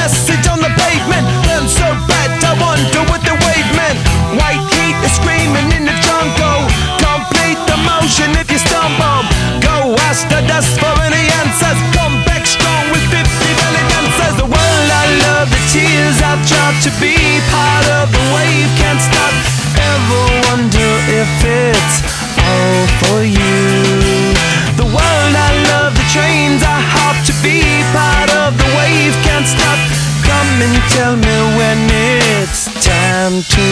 message on the pavement. Burn so bright, I wonder what the wave meant. White heat is screaming in the jungle. Complete the motion if you stumble. Go ask the dust for any answers. Come back strong with 50 belly dancers. The world I love, the tears I've tried to be part of the wave. Can't stop, ever wonder if it's all for you. The world I love, the trains I hop to be part of the wave. Can't stop, come and tell me when it's time to.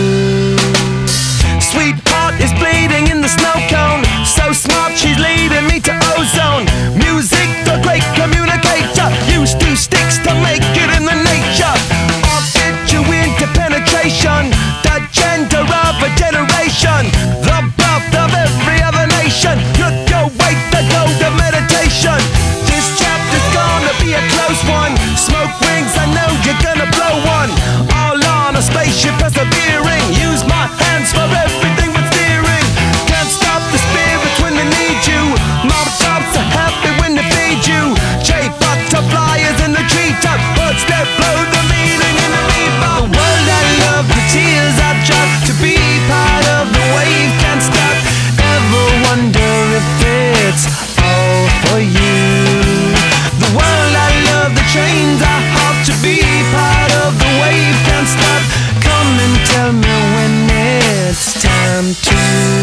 Sweetheart is bleeding in the snow cone. So smart, she's leading me to ozone. Music, the great communicator. Use two sticks to make it in the nature. I'll get you into penetration. The gender of a generation. The birth of every other nation. Look your way to go to meditation. This chapter's gonna be a close one. Smoke rings, I know you're gonna blow one. All on a spaceship persevering. Use my hands for everything but steering. Can't stop the spirits when they need you. Mob tops are happy when they feed you. J butterflies in the treetop. Birds that blow the meaning in the reaper. The world I love, the tears I drop to be part of the wave. Can't stop, ever wonder if it's all for you. The world I love, the trains I hop to be part of the wave. Can't stop, come and tell me when it's time to.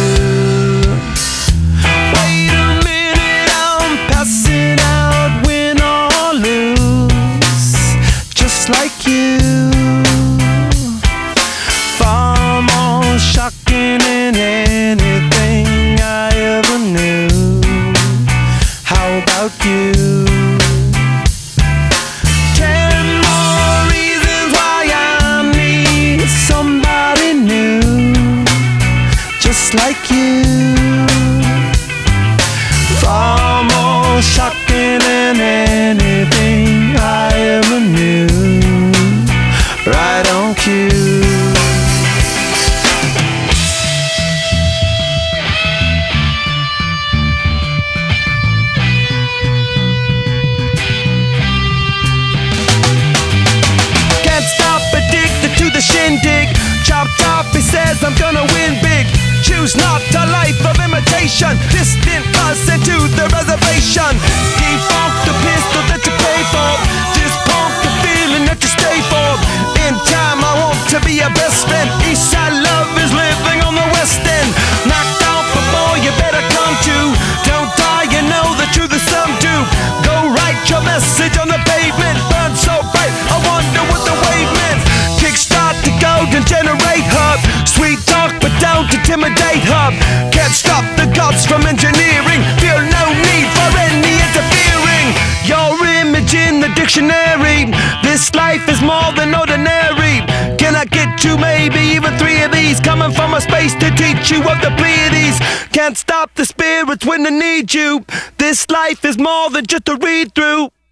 Wait a minute, I'm passing out, win or lose, just like you. Far more shocking than anything I ever knew. How about you? 10 more reasons why I need somebody new, just like you. Far more shocking than anything I ever knew. Right on cue. The shindig, chopped off, he says I'm gonna win big. Choose not a life of imitation. Distant us into the reservation. Defunct the pistol that you pay for. Just pump the feeling that you stay for. In time I want to be your best friend. Eastside love is living on the west end. Knocked out before you better come to. Don't die, you know the truth is some do. Go write your message on the pavement. Burn so bright, I wonder what the wave meant. Kickstart the golden generate hub. Sweet talk but don't intimidate hub. Can't stop the gods from engineering. Feel no need for any interfering. Your image in the dictionary. This life is more than ordinary. Can I get you maybe even 3 of these? Coming from a space to teach you of the Pleiades. Can't stop the spirits when they need you. This life is more than just a read through.